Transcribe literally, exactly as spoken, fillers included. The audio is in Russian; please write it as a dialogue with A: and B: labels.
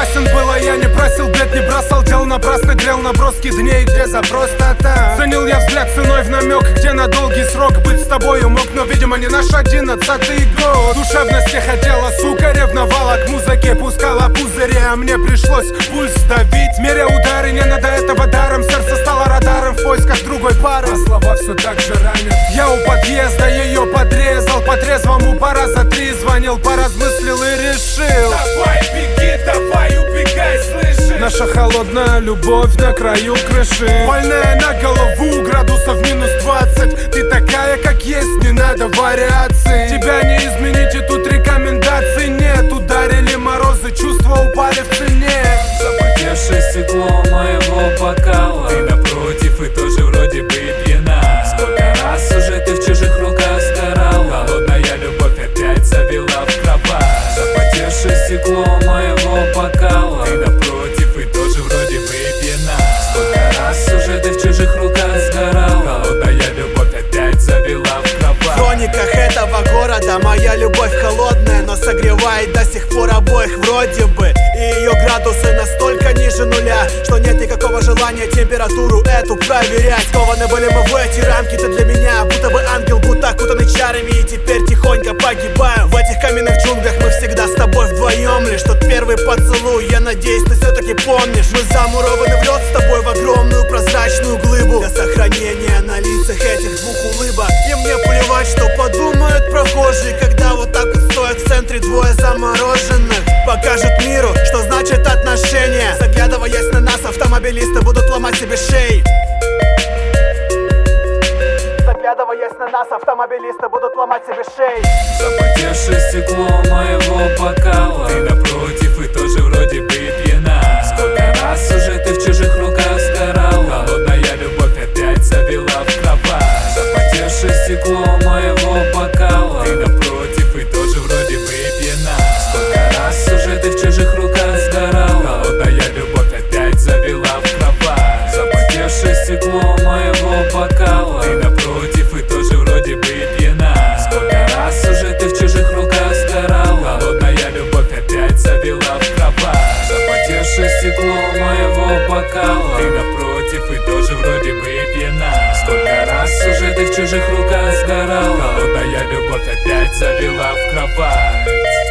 A: согласен был, а я не просил бед, не бросал дел, напрасно грел наброски дней, где за простота. Ценил я взгляд ценой в намек, где на долгий срок быть с тобою мог, но, видимо, не наш одиннадцатый год. Душевности хотела, сука, ревновала к музыке, пускала пузыри, а мне пришлось пульс давить. Меря удары, не надо этого даром, сердце стало радаром в поисках другой пары, а слова все так же ранят. Я у подъезда ее подрезал, по-трезвому по раза три звонил, поразмыслил и решил: давай, беги, давай, убегай, слышишь? Наша холодная любовь на краю крыши, больная на голову, градусов минус двадцать. Ты такая, как есть, не надо вариаций. Тебя не изменить, и тут рекомендаций нет. Ударили морозы, чувства упали в цене.
B: Запотевшее стекло моего бокала, ты напротив и тоже вроде бы пьяна. Сколько раз уже ты в чужих руках сгорал, холодная любовь опять завела в кровать. Запотевшее стекло моего бокала, ты напротив и тоже вроде бы пьяна. Сколько раз уже ты в чужих руках сгорал, холодная любовь опять завела в кровать.
C: В хрониках этого города моя любовь холодная, но согревает до сих пор обоих вроде бы. И ее градусы настолько ниже нуля, что нет никакого желания температуру эту проверять. Скованы были мы в эти рамки, ты для меня будто бы ангел, будто окутанный чарами. И теперь тихонько погибаем в этих каменных джунглях. Мы всегда с тобой вдвоем, лишь тот первый поцелуй, я надеюсь, ты все-таки помнишь. Мы замурованы в лед с тобой в огромную прозрачную глыбу, для сохранения на лицах этих двух улыбок. И мне плевать, что подумают прохожие, когда вот так вот стоят в центре двое замороженных. Покажут миру, что значит отношения. Заглядываясь на нас, автомобилисты будут ломать себе шеи. Заглядываясь на нас, автомобилисты будут ломать себе шеи.
B: Запотевшее стекло моего бокала, ты напротив и тоже вроде бы пьяна. Сколько раз уже ты в чужих руках сгорал, холодная любовь опять завела в кровать. Запотевшее стекло моего бокала, ты напротив и тоже вроде бы пьяна. Сколько раз уже ты в чужих руках сгорал, холодная любовь опять завела в кровать. Запотевшее стекло моего бокала, ты напротив и тоже вроде бы пьяна. Сколько раз уже ты в чужих руках сгорал, холодная любовь опять завела в кровать. Запотевшее стекло моего бокала, ты напротив и тоже вроде бы пьяна. Сколько раз уже ты в чужих руках сгорал, холодная любовь опять завела в кровать.